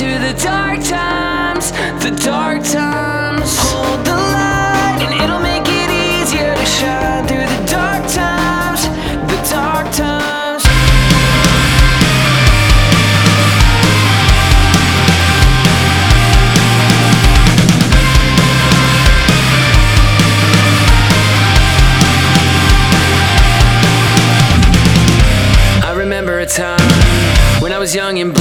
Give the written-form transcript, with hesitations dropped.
to the dark times, the dark times. Hold the light and it'll make it easier to shine through the dark times, the dark times. I remember a time when I was young and